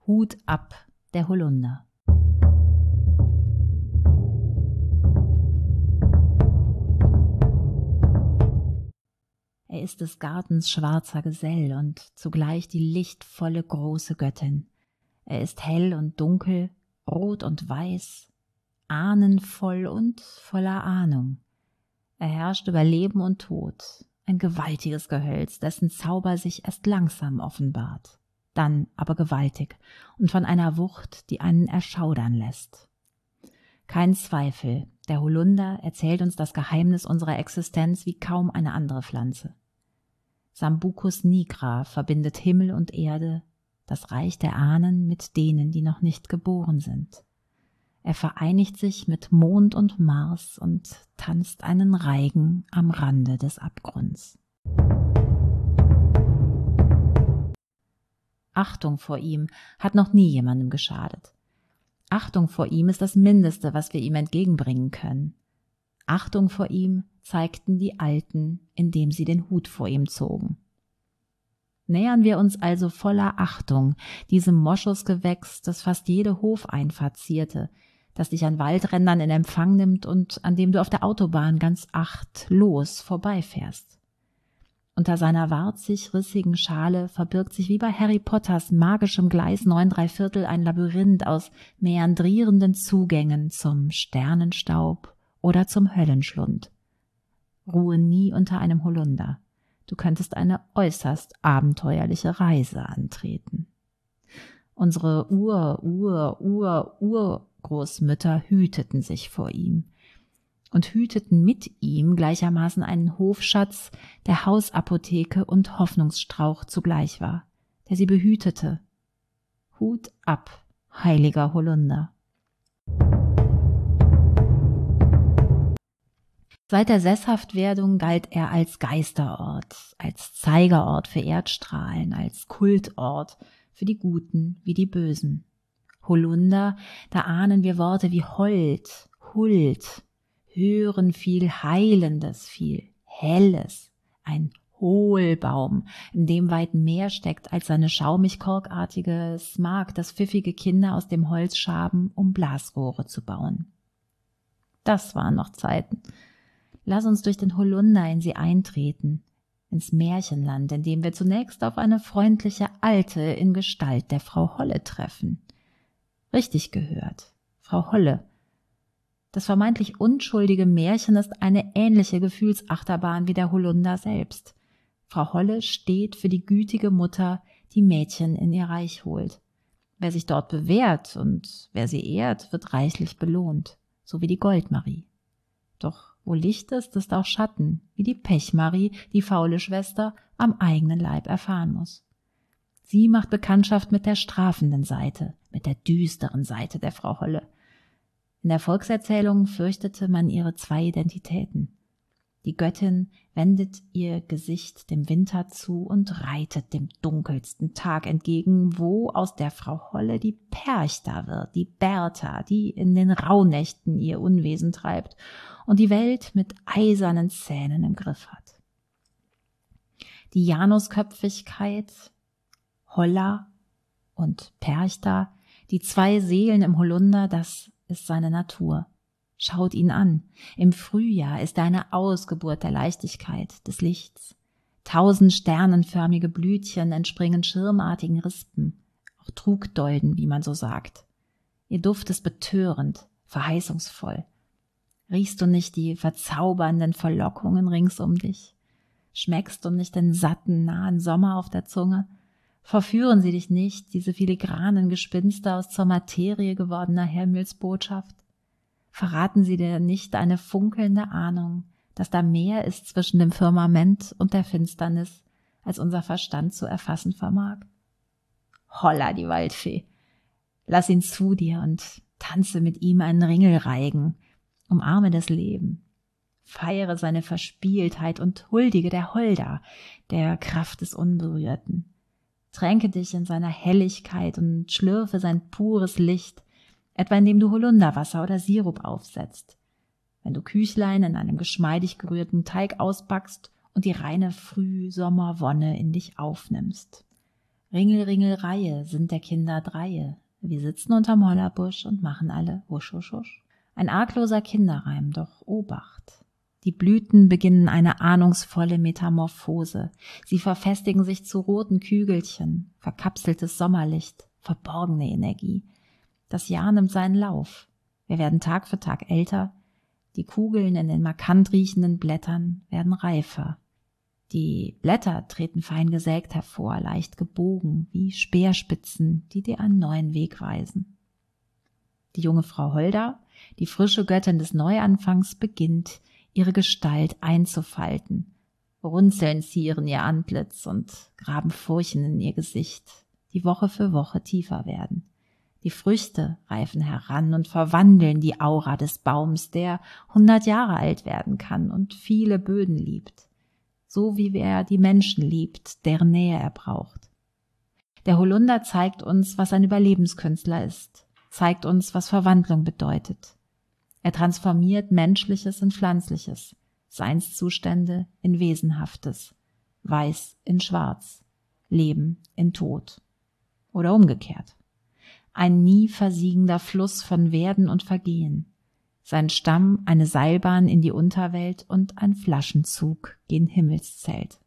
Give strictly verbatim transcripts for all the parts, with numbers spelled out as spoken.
Hut ab, der Holunder. Er ist des Gartens schwarzer Gesell und zugleich die lichtvolle große Göttin. Er ist hell und dunkel, rot und weiß, ahnenvoll und voller Ahnung. Er herrscht über Leben und Tod, ein gewaltiges Gehölz, dessen Zauber sich erst langsam offenbart, dann aber gewaltig und von einer Wucht, die einen erschaudern lässt. Kein Zweifel, der Holunder erzählt uns das Geheimnis unserer Existenz wie kaum eine andere Pflanze. Sambucus nigra verbindet Himmel und Erde, das Reich der Ahnen mit denen, die noch nicht geboren sind. Er vereinigt sich mit Mond und Mars und tanzt einen Reigen am Rande des Abgrunds. Achtung vor ihm hat noch nie jemandem geschadet. Achtung vor ihm ist das Mindeste, was wir ihm entgegenbringen können. Achtung vor ihm zeigten die Alten, indem sie den Hut vor ihm zogen. Nähern wir uns also voller Achtung diesem Moschusgewächs, das fast jede Hofeinfahrt zierte, das dich an Waldrändern in Empfang nimmt und an dem du auf der Autobahn ganz achtlos vorbeifährst. Unter seiner warzig-rissigen Schale verbirgt sich wie bei Harry Potters magischem Gleis neun Dreiviertel ein Labyrinth aus meandrierenden Zugängen zum Sternenstaub oder zum Höllenschlund. Ruhe nie unter einem Holunder. Du könntest eine äußerst abenteuerliche Reise antreten. Unsere Ur, Ur, Ur, Urgroßmütter hüteten sich vor ihm und hüteten mit ihm gleichermaßen einen Hofschatz, der Hausapotheke und Hoffnungsstrauch zugleich war, der sie behütete. Hut ab, heiliger Holunder. Seit der Sesshaftwerdung galt er als Geisterort, als Zeigerort für Erdstrahlen, als Kultort für die Guten wie die Bösen. Holunder, da ahnen wir Worte wie Hold, Huld, hören viel Heilendes, viel Helles, ein Hohlbaum, in dem weit mehr steckt als seine schaumig-korkartige Smaragd, das pfiffige Kinder aus dem Holz schaben, um Blasrohre zu bauen. Das waren noch Zeiten. Lass uns durch den Holunder in sie eintreten, ins Märchenland, in dem wir zunächst auf eine freundliche Alte in Gestalt der Frau Holle treffen. Richtig gehört, Frau Holle. Das vermeintlich unschuldige Märchen ist eine ähnliche Gefühlsachterbahn wie der Holunder selbst. Frau Holle steht für die gütige Mutter, die Mädchen in ihr Reich holt. Wer sich dort bewährt und wer sie ehrt, wird reichlich belohnt, so wie die Goldmarie. Doch wo Licht ist, ist auch Schatten, wie die Pechmarie, die faule Schwester, am eigenen Leib erfahren muss. Sie macht Bekanntschaft mit der strafenden Seite, mit der düsteren Seite der Frau Holle. In der Volkserzählung fürchtete man ihre zwei Identitäten. Die Göttin wendet ihr Gesicht dem Winter zu und reitet dem dunkelsten Tag entgegen, wo aus der Frau Holle die Perchta wird, die Bertha, die in den Rauhnächten ihr Unwesen treibt und die Welt mit eisernen Zähnen im Griff hat. Die Janusköpfigkeit, Holla und Perchta, die zwei Seelen im Holunder, das ist seine Natur. Schaut ihn an. Im Frühjahr ist er eine Ausgeburt der Leichtigkeit, des Lichts. Tausend sternenförmige Blütchen entspringen schirmartigen Rispen, auch Trugdolden, wie man so sagt. Ihr Duft ist betörend, verheißungsvoll. Riechst du nicht die verzaubernden Verlockungen rings um dich? Schmeckst du nicht den satten, nahen Sommer auf der Zunge? Verführen sie dich nicht, diese filigranen Gespinste aus zur Materie gewordener Himmelsbotschaft? Verraten sie dir nicht eine funkelnde Ahnung, dass da mehr ist zwischen dem Firmament und der Finsternis, als unser Verstand zu erfassen vermag? Holla, die Waldfee! Lass ihn zu dir und tanze mit ihm einen Ringelreigen, umarme das Leben, feiere seine Verspieltheit und huldige der Holda, der Kraft des Unberührten. Tränke dich in seiner Helligkeit und schlürfe sein pures Licht, etwa indem du Holunderwasser oder Sirup aufsetzt, wenn du Küchlein in einem geschmeidig gerührten Teig ausbackst und die reine Frühsommerwonne in dich aufnimmst. Ringel, Ringel, Reihe sind der Kinder Dreie. Wir sitzen unterm Hollerbusch und machen alle husch, husch, husch. Ein argloser Kinderreim, doch Obacht. Die Blüten beginnen eine ahnungsvolle Metamorphose. Sie verfestigen sich zu roten Kügelchen, verkapseltes Sommerlicht, verborgene Energie. Das Jahr nimmt seinen Lauf. Wir werden Tag für Tag älter. Die Kugeln in den markant riechenden Blättern werden reifer. Die Blätter treten fein gesägt hervor, leicht gebogen, wie Speerspitzen, die dir einen neuen Weg weisen. Die junge Frau Holda, die frische Göttin des Neuanfangs, beginnt, ihre Gestalt einzufalten. Runzeln zieren ihr Antlitz und graben Furchen in ihr Gesicht, die Woche für Woche tiefer werden. Die Früchte reifen heran und verwandeln die Aura des Baums, der hundert Jahre alt werden kann und viele Böden liebt. So wie er die Menschen liebt, deren Nähe er braucht. Der Holunder zeigt uns, was ein Überlebenskünstler ist, zeigt uns, was Verwandlung bedeutet. Er transformiert Menschliches in Pflanzliches, Seinszustände in Wesenhaftes, Weiß in Schwarz, Leben in Tod. Oder umgekehrt. Ein nie versiegender Fluss von Werden und Vergehen. Sein Stamm eine Seilbahn in die Unterwelt und ein Flaschenzug gen Himmelszelt.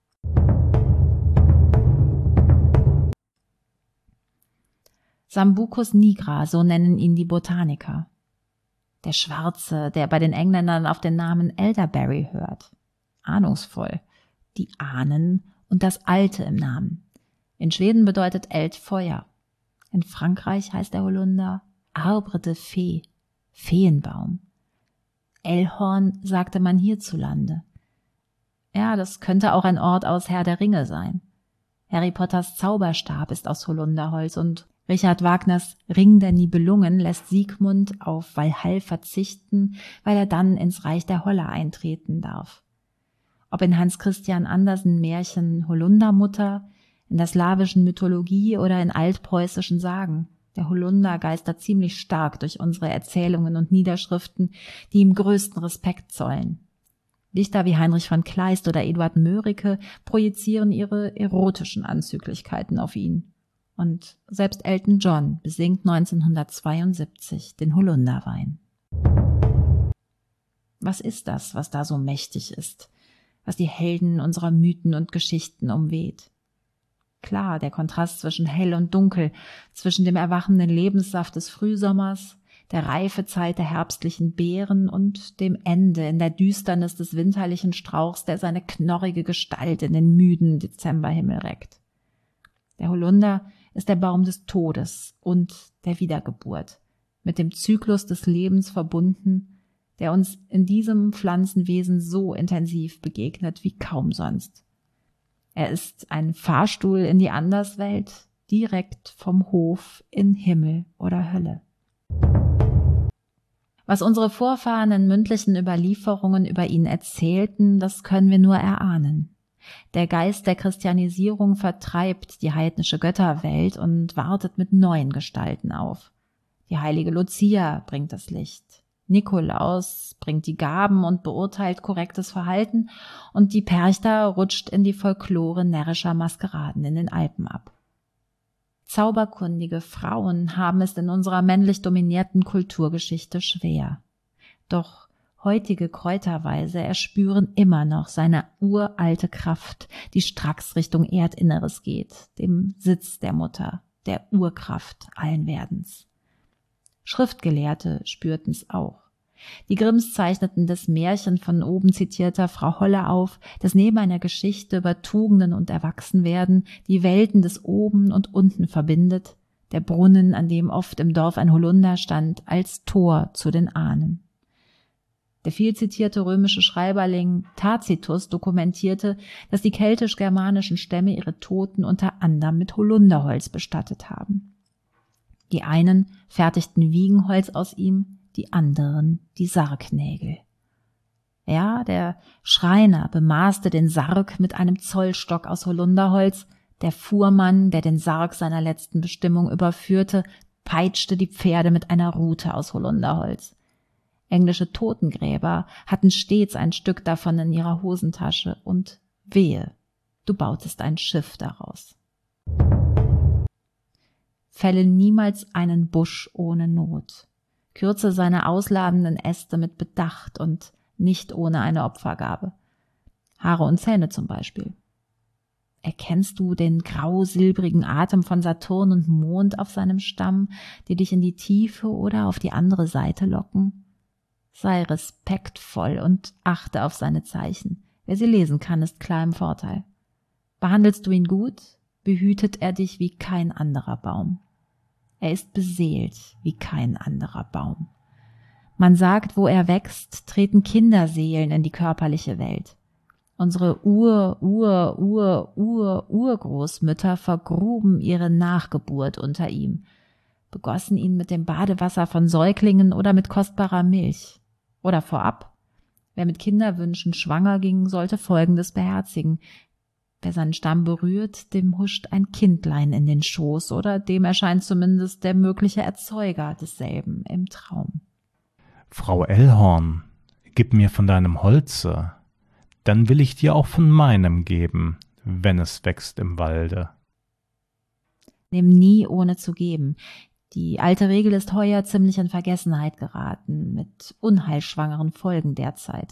Sambucus nigra, so nennen ihn die Botaniker. Der Schwarze, der bei den Engländern auf den Namen Elderberry hört. Ahnungsvoll. Die Ahnen und das Alte im Namen. In Schweden bedeutet Eld Feuer. In Frankreich heißt der Holunder Arbre de Fee, Feenbaum. Elhorn sagte man hierzulande. Ja, das könnte auch ein Ort aus Herr der Ringe sein. Harry Potters Zauberstab ist aus Holunderholz und Richard Wagners Ring der Nibelungen lässt Siegmund auf Walhall verzichten, weil er dann ins Reich der Holler eintreten darf. Ob in Hans Christian Andersen Märchen Holundermutter, in der slawischen Mythologie oder in altpreußischen Sagen. Der Holunder geistert ziemlich stark durch unsere Erzählungen und Niederschriften, die ihm größten Respekt zollen. Dichter wie Heinrich von Kleist oder Eduard Mörike projizieren ihre erotischen Anzüglichkeiten auf ihn. Und selbst Elton John besingt neunzehnhundertzweiundsiebzig den Holunderwein. Was ist das, was da so mächtig ist, was die Helden unserer Mythen und Geschichten umweht? Klar, der Kontrast zwischen hell und dunkel, zwischen dem erwachenden Lebenssaft des Frühsommers, der Reifezeit der herbstlichen Beeren und dem Ende in der Düsternis des winterlichen Strauchs, der seine knorrige Gestalt in den müden Dezemberhimmel reckt. Der Holunder ist der Baum des Todes und der Wiedergeburt, mit dem Zyklus des Lebens verbunden, der uns in diesem Pflanzenwesen so intensiv begegnet wie kaum sonst. Er ist ein Fahrstuhl in die Anderswelt, direkt vom Hof in Himmel oder Hölle. Was unsere Vorfahren in mündlichen Überlieferungen über ihn erzählten, das können wir nur erahnen. Der Geist der Christianisierung vertreibt die heidnische Götterwelt und wartet mit neuen Gestalten auf. Die heilige Lucia bringt das Licht. Nikolaus bringt die Gaben und beurteilt korrektes Verhalten und die Perchta rutscht in die Folklore närrischer Maskeraden in den Alpen ab. Zauberkundige Frauen haben es in unserer männlich dominierten Kulturgeschichte schwer. Doch heutige Kräuterweise erspüren immer noch seine uralte Kraft, die stracks Richtung Erdinneres geht, dem Sitz der Mutter, der Urkraft allen Werdens. Schriftgelehrte spürten's auch. Die Grimms zeichneten das Märchen von oben zitierter Frau Holle auf, das neben einer Geschichte über Tugenden und Erwachsenwerden die Welten des Oben und Unten verbindet, der Brunnen, an dem oft im Dorf ein Holunder stand, als Tor zu den Ahnen. Der viel zitierte römische Schreiberling Tacitus dokumentierte, dass die keltisch-germanischen Stämme ihre Toten unter anderem mit Holunderholz bestattet haben. Die einen fertigten Wiegenholz aus ihm, die anderen die Sargnägel. Ja, der Schreiner bemaßte den Sarg mit einem Zollstock aus Holunderholz, der Fuhrmann, der den Sarg seiner letzten Bestimmung überführte, peitschte die Pferde mit einer Rute aus Holunderholz. Englische Totengräber hatten stets ein Stück davon in ihrer Hosentasche und wehe, du bautest ein Schiff daraus. Fälle niemals einen Busch ohne Not. Kürze seine ausladenden Äste mit Bedacht und nicht ohne eine Opfergabe. Haare und Zähne zum Beispiel. Erkennst du den grau-silbrigen Atem von Saturn und Mond auf seinem Stamm, die dich in die Tiefe oder auf die andere Seite locken? Sei respektvoll und achte auf seine Zeichen. Wer sie lesen kann, ist klar im Vorteil. Behandelst du ihn gut, behütet er dich wie kein anderer Baum. Er ist beseelt wie kein anderer Baum. Man sagt, wo er wächst, treten Kinderseelen in die körperliche Welt. Unsere Ur, Ur, Ur, Ur, Urgroßmütter vergruben ihre Nachgeburt unter ihm, begossen ihn mit dem Badewasser von Säuglingen oder mit kostbarer Milch. Oder vorab, wer mit Kinderwünschen schwanger ging, sollte Folgendes beherzigen: Wer seinen Stamm berührt, dem huscht ein Kindlein in den Schoß, oder dem erscheint zumindest der mögliche Erzeuger desselben im Traum. Frau Ellhorn, gib mir von deinem Holze, dann will ich dir auch von meinem geben, wenn es wächst im Walde. Nimm nie ohne zu geben. Die alte Regel ist heuer ziemlich in Vergessenheit geraten, mit unheilschwangeren Folgen derzeit.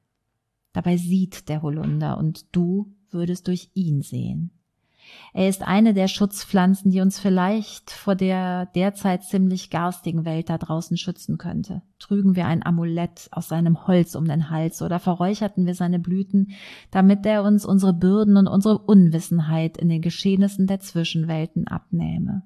Dabei sieht der Holunder und du würdest durch ihn sehen. Er ist eine der Schutzpflanzen, die uns vielleicht vor der derzeit ziemlich garstigen Welt da draußen schützen könnte. Trügen wir ein Amulett aus seinem Holz um den Hals oder verräucherten wir seine Blüten, damit er uns unsere Bürden und unsere Unwissenheit in den Geschehnissen der Zwischenwelten abnähme.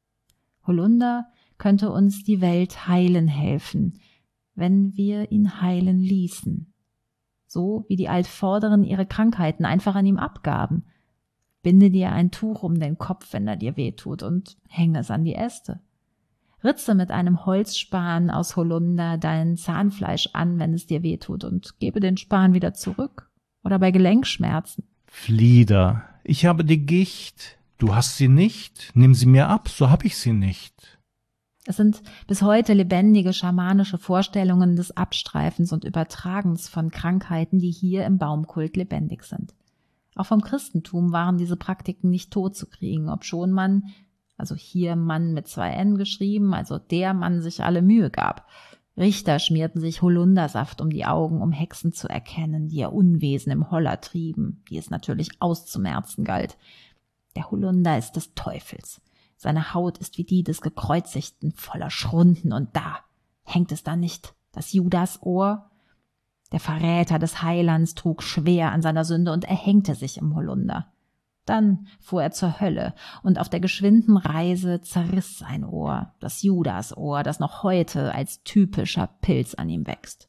Holunder könnte uns die Welt heilen helfen, wenn wir ihn heilen ließen. So wie die Altvorderen ihre Krankheiten einfach an ihm abgaben. Binde dir ein Tuch um den Kopf, wenn er dir wehtut, und hänge es an die Äste. Ritze mit einem Holzspan aus Holunder dein Zahnfleisch an, wenn es dir wehtut, und gebe den Span wieder zurück. Oder bei Gelenkschmerzen. Flieder, ich habe die Gicht. Du hast sie nicht. Nimm sie mir ab, so hab ich sie nicht. Es sind bis heute lebendige schamanische Vorstellungen des Abstreifens und Übertragens von Krankheiten, die hier im Baumkult lebendig sind. Auch vom Christentum waren diese Praktiken nicht totzukriegen, obschon man, also hier Mann mit zwei N geschrieben, also der Mann sich alle Mühe gab. Richter schmierten sich Holundersaft um die Augen, um Hexen zu erkennen, die ihr Unwesen im Holler trieben, die es natürlich auszumerzen galt. Der Holunder ist des Teufels. Seine Haut ist wie die des Gekreuzigten, voller Schrunden, und da hängt es da nicht, das Judasohr? Der Verräter des Heilands trug schwer an seiner Sünde und erhängte sich im Holunder. Dann fuhr er zur Hölle, und auf der geschwinden Reise zerriss sein Ohr, das Judasohr, das noch heute als typischer Pilz an ihm wächst.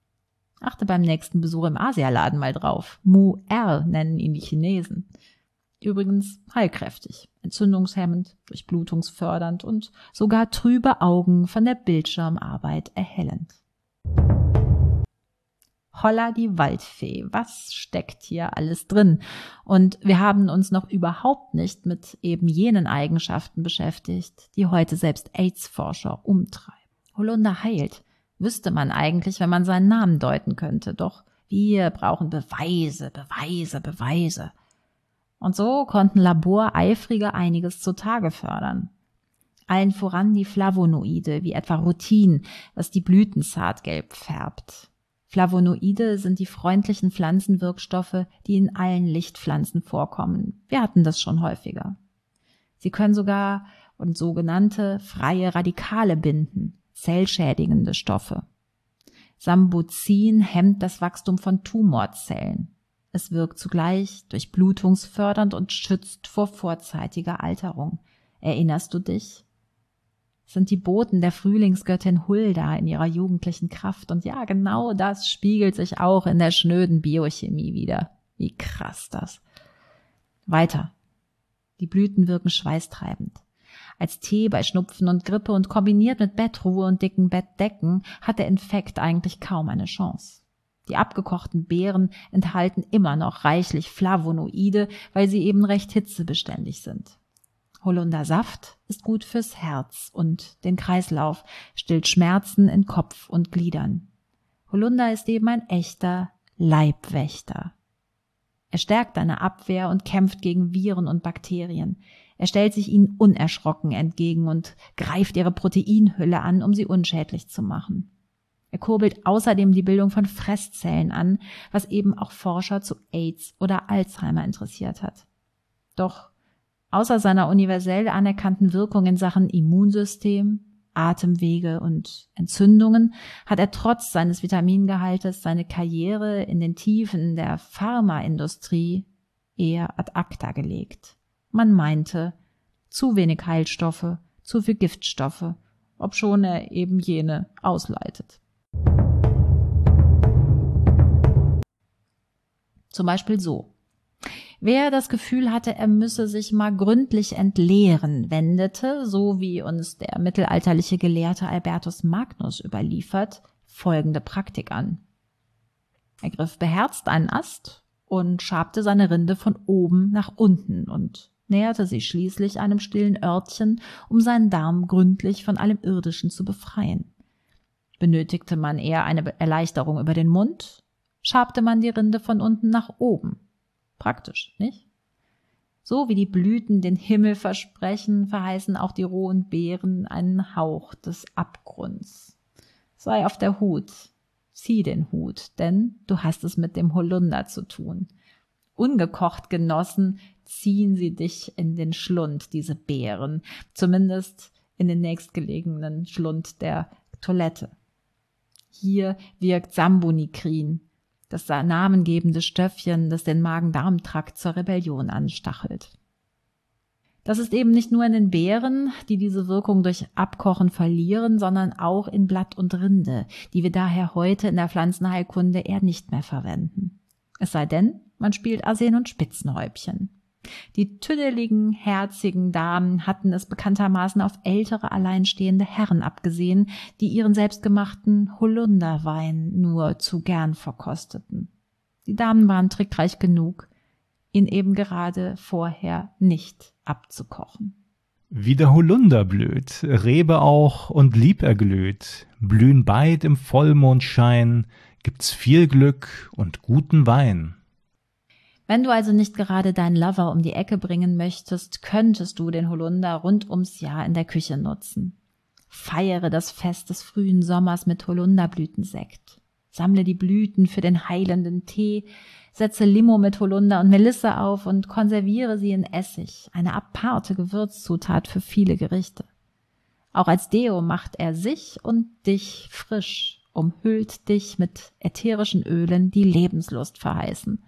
Achte beim nächsten Besuch im Asialaden mal drauf. Mu-Er nennen ihn die Chinesen. Übrigens heilkräftig, entzündungshemmend, durchblutungsfördernd und sogar trübe Augen von der Bildschirmarbeit erhellend. Holla die Waldfee, was steckt hier alles drin? Und wir haben uns noch überhaupt nicht mit eben jenen Eigenschaften beschäftigt, die heute selbst AIDS-Forscher umtreiben. Holunder heilt, wüsste man eigentlich, wenn man seinen Namen deuten könnte. Doch wir brauchen Beweise, Beweise, Beweise. Und so konnten Laboreifrige einiges zutage fördern. Allen voran die Flavonoide, wie etwa Rutin, was die Blüten zartgelb färbt. Flavonoide sind die freundlichen Pflanzenwirkstoffe, die in allen Lichtpflanzen vorkommen. Wir hatten das schon häufiger. Sie können sogar und sogenannte freie Radikale binden, zellschädigende Stoffe. Sambuzin hemmt das Wachstum von Tumorzellen. Es wirkt zugleich durchblutungsfördernd und schützt vor vorzeitiger Alterung. Erinnerst du dich? Sind die Boten der Frühlingsgöttin Hulda in ihrer jugendlichen Kraft. Und ja, genau das spiegelt sich auch in der schnöden Biochemie wieder. Wie krass das. Weiter. Die Blüten wirken schweißtreibend. Als Tee bei Schnupfen und Grippe und kombiniert mit Bettruhe und dicken Bettdecken hat der Infekt eigentlich kaum eine Chance. Die abgekochten Beeren enthalten immer noch reichlich Flavonoide, weil sie eben recht hitzebeständig sind. Holundersaft ist gut fürs Herz und den Kreislauf, stillt Schmerzen in Kopf und Gliedern. Holunder ist eben ein echter Leibwächter. Er stärkt deine Abwehr und kämpft gegen Viren und Bakterien. Er stellt sich ihnen unerschrocken entgegen und greift ihre Proteinhülle an, um sie unschädlich zu machen. Er kurbelt außerdem die Bildung von Fresszellen an, was eben auch Forscher zu AIDS oder Alzheimer interessiert hat. Doch außer seiner universell anerkannten Wirkung in Sachen Immunsystem, Atemwege und Entzündungen hat er trotz seines Vitamingehaltes seine Karriere in den Tiefen der Pharmaindustrie eher ad acta gelegt. Man meinte, zu wenig Heilstoffe, zu viel Giftstoffe, obschon er eben jene ausleitet. Zum Beispiel so. Wer das Gefühl hatte, er müsse sich mal gründlich entleeren, wendete, so wie uns der mittelalterliche Gelehrte Albertus Magnus überliefert, folgende Praktik an. Er griff beherzt einen Ast und schabte seine Rinde von oben nach unten und näherte sich schließlich einem stillen Örtchen, um seinen Darm gründlich von allem Irdischen zu befreien. Benötigte man eher eine Erleichterung über den Mund, schabte man die Rinde von unten nach oben. Praktisch, nicht? So wie die Blüten den Himmel versprechen, verheißen auch die rohen Beeren einen Hauch des Abgrunds. Sei auf der Hut, zieh den Hut, denn du hast es mit dem Holunder zu tun. Ungekocht genossen, ziehen sie dich in den Schlund, diese Beeren, zumindest in den nächstgelegenen Schlund der Toilette. Hier wirkt Sambunikrin, das namengebende Stöffchen, das den Magen-Darm-Trakt zur Rebellion anstachelt. Das ist eben nicht nur in den Beeren, die diese Wirkung durch Abkochen verlieren, sondern auch in Blatt und Rinde, die wir daher heute in der Pflanzenheilkunde eher nicht mehr verwenden. Es sei denn, man spielt Arsen und Spitzenhäubchen. Die tüdeligen, herzigen Damen hatten es bekanntermaßen auf ältere, alleinstehende Herren abgesehen, die ihren selbstgemachten Holunderwein nur zu gern verkosteten. Die Damen waren trickreich genug, ihn eben gerade vorher nicht abzukochen. Wie der Holunder blüht, Rebe auch und lieb erglüht, blühen beid im Vollmondschein, gibt's viel Glück und guten Wein. Wenn du also nicht gerade deinen Lover um die Ecke bringen möchtest, könntest du den Holunder rund ums Jahr in der Küche nutzen. Feiere das Fest des frühen Sommers mit Holunderblütensekt. Sammle die Blüten für den heilenden Tee, setze Limo mit Holunder und Melisse auf und konserviere sie in Essig, eine aparte Gewürzzutat für viele Gerichte. Auch als Deo macht er sich und dich frisch, umhüllt dich mit ätherischen Ölen, die Lebenslust verheißen.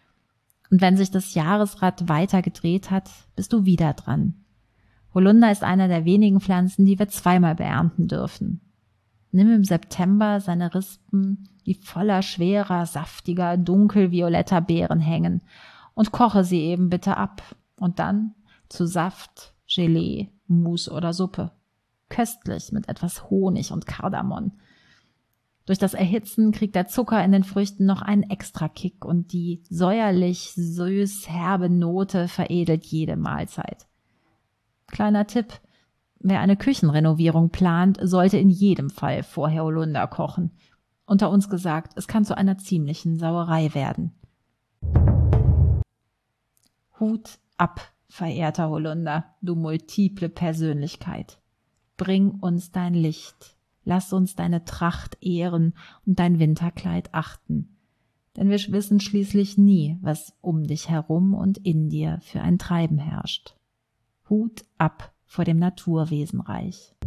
Und wenn sich das Jahresrad weiter gedreht hat, bist du wieder dran. Holunder ist einer der wenigen Pflanzen, die wir zweimal beernten dürfen. Nimm im September seine Rispen, die voller schwerer, saftiger, dunkelvioletter Beeren hängen, und koche sie eben bitte ab und dann zu Saft, Gelee, Mousse oder Suppe. Köstlich mit etwas Honig und Kardamom. Durch das Erhitzen kriegt der Zucker in den Früchten noch einen Extra-Kick und die säuerlich süß-herbe Note veredelt jede Mahlzeit. Kleiner Tipp: Wer eine Küchenrenovierung plant, sollte in jedem Fall vorher Holunder kochen. Unter uns gesagt, es kann zu einer ziemlichen Sauerei werden. Hut ab, verehrter Holunder, du multiple Persönlichkeit. Bring uns dein Licht. Lass uns deine Tracht ehren und dein Winterkleid achten. Denn wir wissen schließlich nie, was um dich herum und in dir für ein Treiben herrscht. Hut ab vor dem Naturwesenreich.